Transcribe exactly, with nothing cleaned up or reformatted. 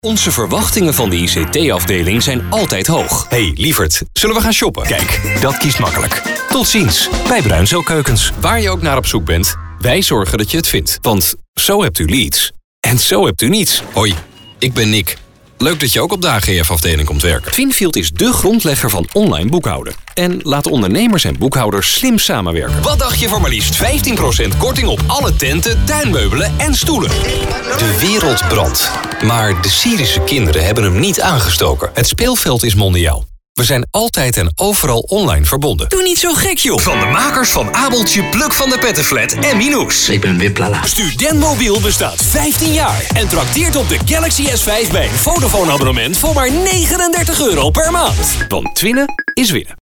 Onze verwachtingen van de I C T-afdeling zijn altijd hoog. Hey, lieverd, zullen we gaan shoppen? Kijk, dat kiest makkelijk. Tot ziens, bij Bruinzeel Keukens. Waar je ook naar op zoek bent, wij zorgen dat je het vindt. Want zo hebt u leads. En zo hebt u niets. Hoi, ik ben Nick. Leuk dat je ook op de A G F-afdeling komt werken. Finfield is dé grondlegger van online boekhouden. En laat ondernemers en boekhouders slim samenwerken. Wat dacht je van maar liefst vijftien procent korting op alle tenten, tuinmeubelen en stoelen? De wereld brandt. Maar de Syrische kinderen hebben hem niet aangestoken. Het speelveld is mondiaal. We zijn altijd en overal online verbonden. Doe niet zo gek, joh. Van de makers van Abeltje, Pluk van de Pettenflat en Minoes. Ik ben Wiplala. Studenmobiel bestaat vijftien jaar. En trakteert op de Galaxy S vijf bij een Vodafone abonnement voor maar negenendertig euro per maand. Want winnen is winnen.